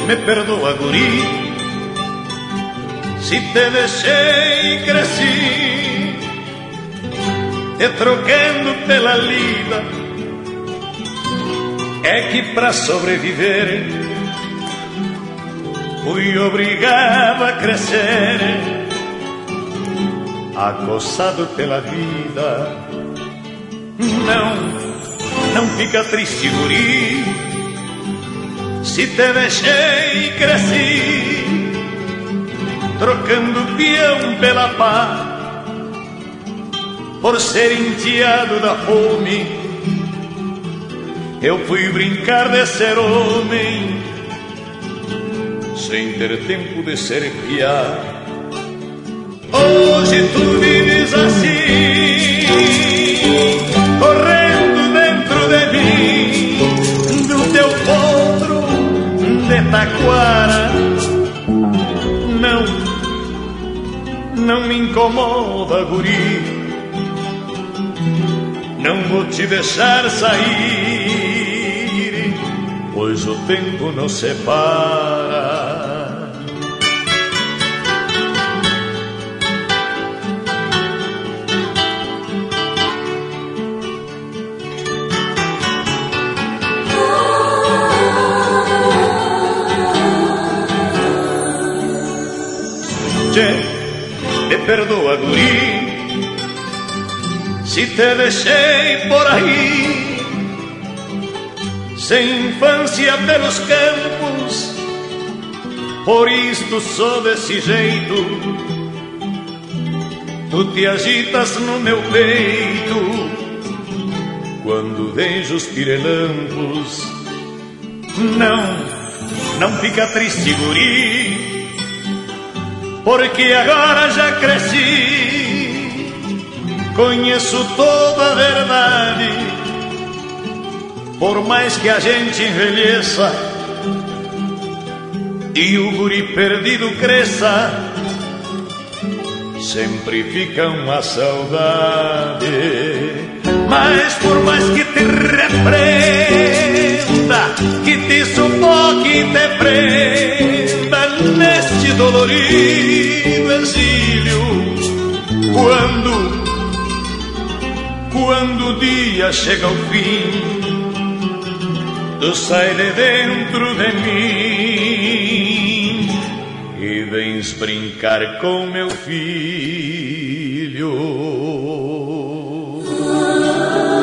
me perdoa, guri, se te deixei e cresci, te trocando pela lida. É que pra sobreviver fui obrigado a crescer, acossado pela vida. Não fica triste, guri, se te deixei e cresci, trocando peão pela pá, por ser enteado da fome. Eu fui brincar de ser homem, sem ter tempo de ser piá. Hoje tu vives assim, correndo dentro de mim, do teu potro de taquara. Não me incomoda, guri, não vou te deixar sair, pois o tempo nos separa. Me perdoa, guri, se te deixei por aí, sem infância pelos campos, por isto sou desse jeito. Tu te agitas no meu peito quando vejo os pirelampos. Não fica triste, guri, porque agora já cresci, conheço toda a verdade. Por mais que a gente envelheça e o guri perdido cresça, sempre fica uma saudade. Mas por mais que te repreenda, que te sufoque e te prenda neste dolorido exílio, quando o dia chega ao fim, tu sai de dentro de mim e vens brincar com meu filho.